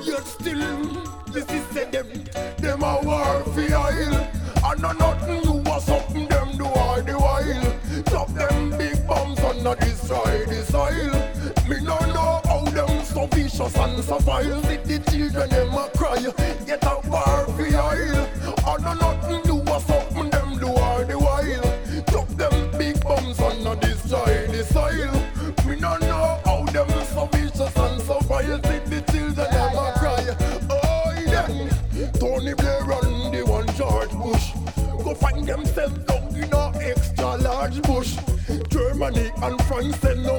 Yet still, this is say them a war for oil. And no nothing new or something them do all the while. Drop them big bombs and not destroy the soil. Me no know how them so vicious and so vile. See the children them a cry, yet a war for oil. And no nothing new or something them do all the while. Drop them big bombs and not destroy the soil. Me no know how them so vicious and so vile. See the children them a cry. Oh yeah, Tony Blair and the one George Bush go find themselves down in a extra large bush. Germany and France send no